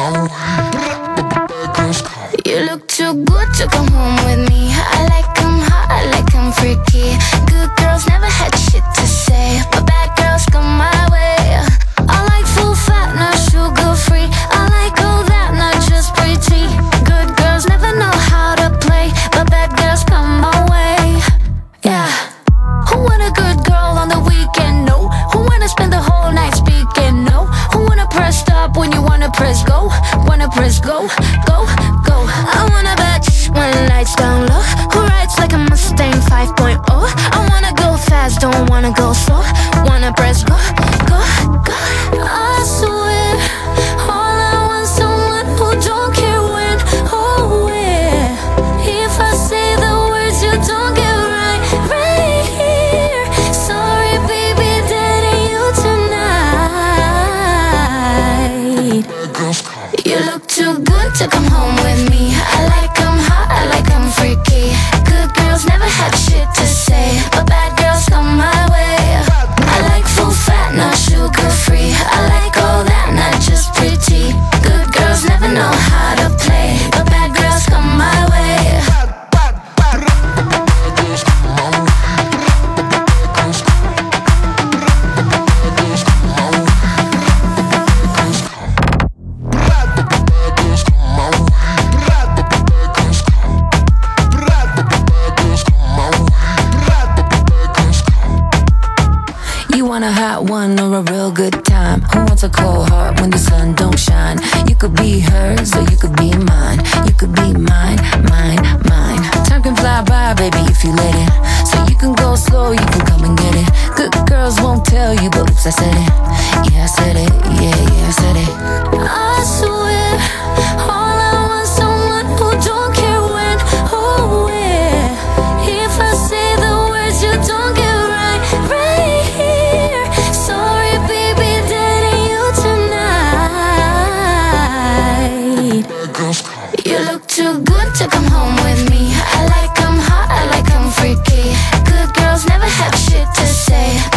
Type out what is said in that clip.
You look too good to come home with me. I like 'em hot, I like 'em freaky. Good girls never had shit to say, but bad girls come my way. I like full fat, not sugar free. I like all that, not just pretty. Good girls never know how to play, but bad girls come my way. Yeah. Who want a good girl on the weekend? No. Who wanna spend the whole night speaking? No. Who wanna press stop when you wanna press go? Wanna press go, go, go. I want a bitch when lights down low, who rides like a Mustang 5.0. I wanna go fast, don't wanna go slow. Wanna press go, go, go. I swear, all I want someone who don't care when or where. If I say the words you don't get right, right here. Sorry baby, that ain't you tonight. You look too good to come home with me. I like 'em hot, I like 'em freaky. Good girls never had shit to say, but bad girls come my way. I like full fat, not sugar free. I like all that, not just pretty. Good girls never know how to play, but bad girls come my way. You want a hot one or a real good time? Who wants a cold heart when the sun don't shine? You could be hers or you could be mine. You could be mine, mine, mine. Time can fly by, baby, if you let it. So you can go slow, you can come and get it. Good girls won't tell you, but oops, I said it. Yeah, I said it, yeah, yeah, I said it. I swear, all I want someone who don't care when or where. If I say the words you don't get right, right here. Sorry baby, that ain't you tonight. You look too good to come home with me. I like 'em hot, I like 'em freaky. Good girls never have shit to say,